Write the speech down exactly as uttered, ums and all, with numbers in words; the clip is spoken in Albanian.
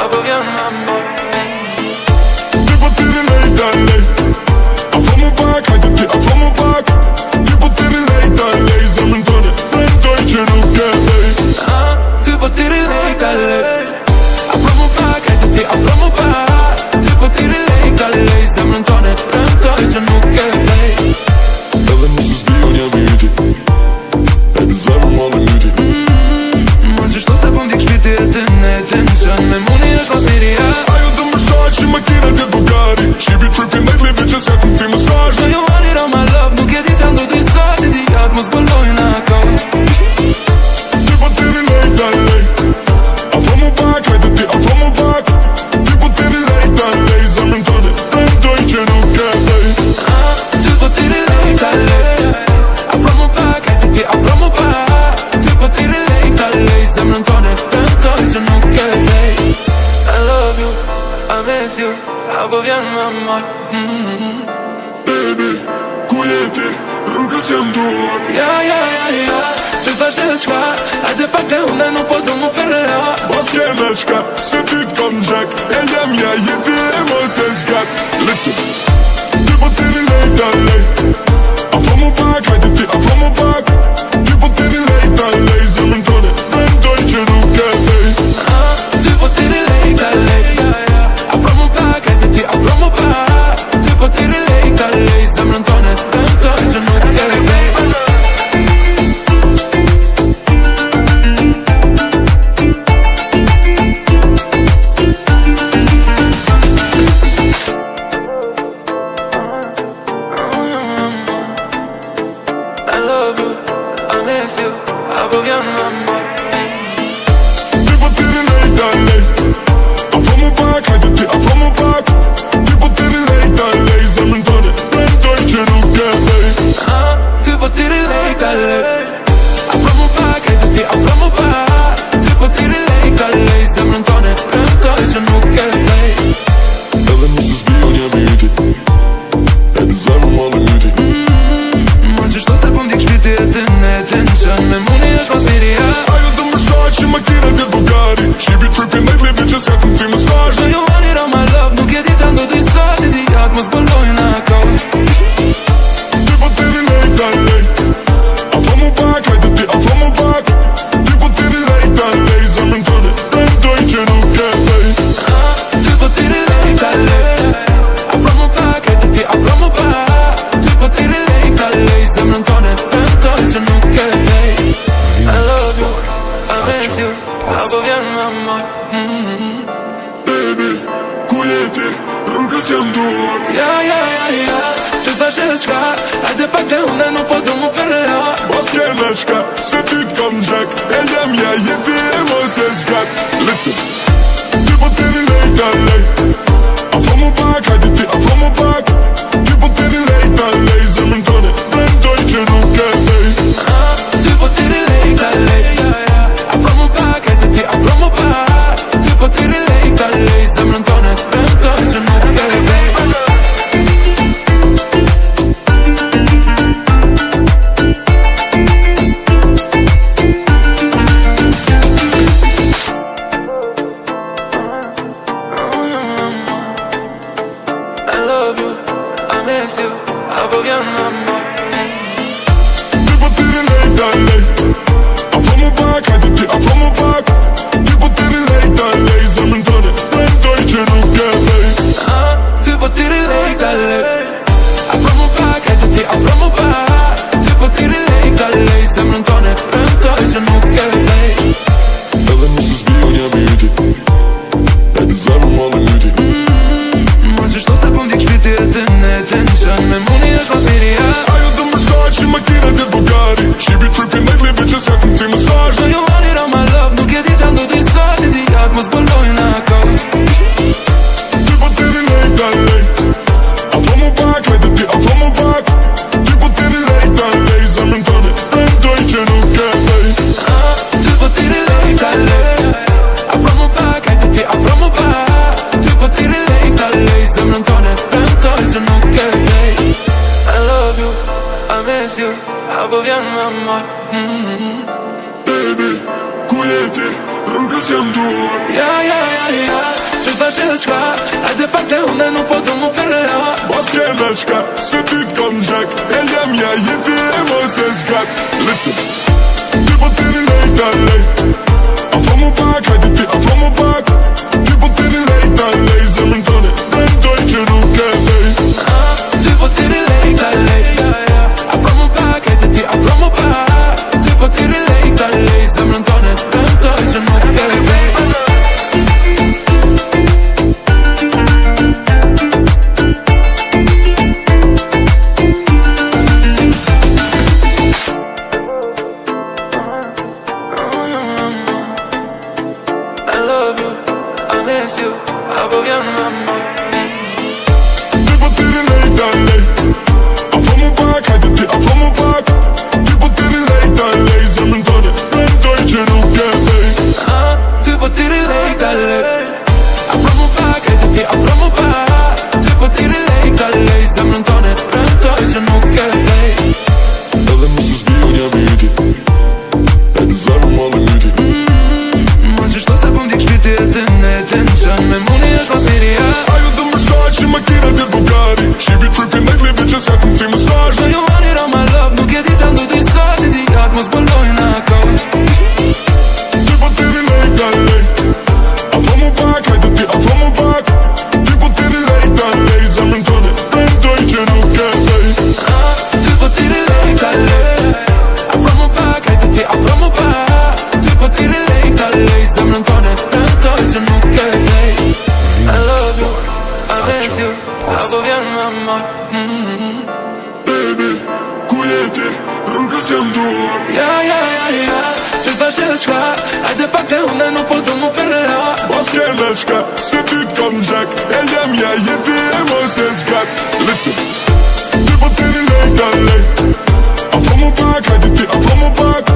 apoyan amor. Ti po tiri lejta lej, afro mu pak, hajde ti afro mu pak. Ti po tiri lejta lej, zemrën tënde premtoj që nuk e vej. Ah, ti po tiri lejta lej, afro mu pak, hajde ti afro mu pak. Ti po tiri lejta lej, zemrën tënde premtoj që nuk e vej. Edhe nëse s'bion jam i ti, e të zemrë më dhe myti. Ma qështu se po m'dik shpirti e të në tension, me muni është mas miria. Ajo të mërsaj që makina t'jet Bugari, Shqipi trippin dhe klipe që s'ja t'm fi mësaj. No you want it on my love, nuk e di që ndo t'i sa ti di atë mos bëllojnë ako. Ti po tiri lejta lej, afro mu pak, hajde ti afro mu pak. Ti po tiri lejta lej, zemrën tënde premtoj që nuk e vej. Ah, ti po tiri lejta lej, afro mu pak, hajde ti afro mu pak. Ti po tiri lejta lej, zemrën tënde premtoj që nuk e vej. I love you, I miss you, apo vjen më amor. mm-hmm. Baby, ku jeti, rrugës jam duar. Ja, ja, ja, ja, që thashe shka, hajde pak të une nuk po të mu përra. Bas kene shka, se ty t'kom gjak, e jam ja jeti e mos e zgat. Listen, ti po tiri lejta lej, afro mu pak, hajde ti afro mu pak. Ti po tiri lejta lej, zemrën tënde premtoj që nuk e vej. Ah, ti po tiri lejta lej, afro mu pak, hajde ti afro mu pak. Ti po tiri lejta lej, zemrën tënde premtoj që nuk e vej. I love you, I miss you, apo vjen më amor. Ti po tiri lejta lej, afro mu pak, hajde ti afro mu pak. Ti po tiri lejta lej, zemrën tënde premtoj që nuk e vej. Ah, ti po tiri lejta lej, afro mu pak, hajde ti afro mu pak. Ti po tiri lejta lej, zemrën tënde premtoj që nuk e vej. Edhe nëse s'bion jam i ti, e të zemrë më dhe myti. Ma qështu se po m'dik shpirti e të në tension, me muni është mas miria. Ajo të mërsaj që makina t'jet Bugari, Shqipi trippin dhe klipe që s'ja t'm fi mësaj. No you want it on my love, nuk e di që ndo t'i sa ti di atë mos bëllojnë ako. Ti po tiri lejta lej, afro mu pak, hajde ti afro mu pak. Ti po tiri lejta lej, zemrën tënde premtoj që nuk e vej. Ah, ti po tiri lejta lej, afro mu pak, hajde ti afro mu pak. Ti po tiri lejta lej, zemrën tënde premtoj që nuk e vej. I love you, I miss you, apo vjen më amor. mm-hmm. Baby, ku jeti, rrugës jam duar. Ja, ja, ja, ja, që thashe shka, hajde pak të une nuk po të mu përra. Bas kene shka, se ty t'kom gjak, e jam ja jeti e mos e zgat. Listen, ti po tiri lejta lej, afro mu pak, hajde ti afro mu pak. Ti po tiri lejta lej, zemrën tënde premtoj që nuk e vej. Ah, ti po tiri lejta lej, afro mu pak, hajde ti afro mu pak. Ti po tiri lejta lej, zemrën tënde premtoj që nuk e vej. I love you, I miss you, apo vjen më amor. Ti po tiri lejta lej, afro mu pak, hajde ti afro mu pak. Ti po tiri lejta lej, zemrën tënde premtoj që nuk e vej. Ah, ti po tiri lejta lej, afro mu pak, hajde ti afro mu pak. Ti po tiri lejta lej, zemrën tënde premtoj që nuk e vej. Edhe nëse s'bion jam i ti, e të zemrë më dhe myti. Ma qështu se po m'dik shpirti e të në tension, me muni është mas miria. Ajo të mërsaj që makina t'jet Bugari, Shqipi trippin dhe klipe që s'ja t'm fi mësaj. No you want it on my love, nuk e di që ndo t'i sa ti di atë mos bëllojnë ako. Ti po tiri lejta lej, afro mu pak, hajde ti afro mu pak. Ti po tiri lejta lej, zemrën tënde premtoj që nuk e vej. Ah, ti po tiri lejta lej, afro mu pak, hajde ti afro mu pak. Ti po tiri lejta lej, zemrën tënde premtoj që nuk e vej. I love you, I miss you, apo vjen më amor. mm-hmm. Baby, ku jeti, rrugës jam duar. Ja, ja, ja, ja, që thash e s'ka Hajde pak te une nuk po të mu kërrea Bas kena shka, se ty t'kom gjak E jam ja jeti e mos e s'gat Listen, ty po tiri lejta lej Afro mu pak, hajde ti afro mu pak Ty po tiri lejta lej Zemrën tone, prendoj që nuk e vej Ty po tiri lejta lej Afro mu pak, hajde ti afro mu pak Ty po tiri lejta lej Zemrën tone, prendoj që nuk e vej Ty po tiri lejta lej Afro mu pak, hajde ti afro mu pak Ty po tiri lejta lej Zemrën tone, prendoj që nuk e vej Ty po tiri lejta lej Afro mu pak, hajde ti afro mu pak Ty po tiri lejta lej Zemrën tone, prendoj që nuk e vej Edhe mos u zbi unë jam i ti E të zemrë më dhe myti Ma që shto se po m'dik shpirti e të në të në qënë Me muni është mas miria Ajo të mërsaj që makina të Bugari Shibi trippin dhe klipe që s'ka këm fi mësaj No you want it on my love Nuk e di qa ndu t'i sot I dijat mos bëllojnë ako Ty po tiri lejta lej Afro mu pak, hajde ti afro mu pak Ty po tiri lejta lej Zemrën tone, prendoj që nuk e vej Ty po tiri lejta lej Afro mu pak, hajde ti afro mu pak Ty po tiri lejta lej Zemrën tone, prendoj që nuk e vej I love you, I miss you Apo vjen më amor Baby, ku jeti, rrugës jam tu Ja, ja, ja, ja Që thash e s'ka Hajde pak te une nuk po të mu kërrea Bas kena shka, se ty t'kom gjak E jam ja jeti e mos e s'gat Listen, ty po tiri lejta lej Afro mu pak, hajde ti afro mu pak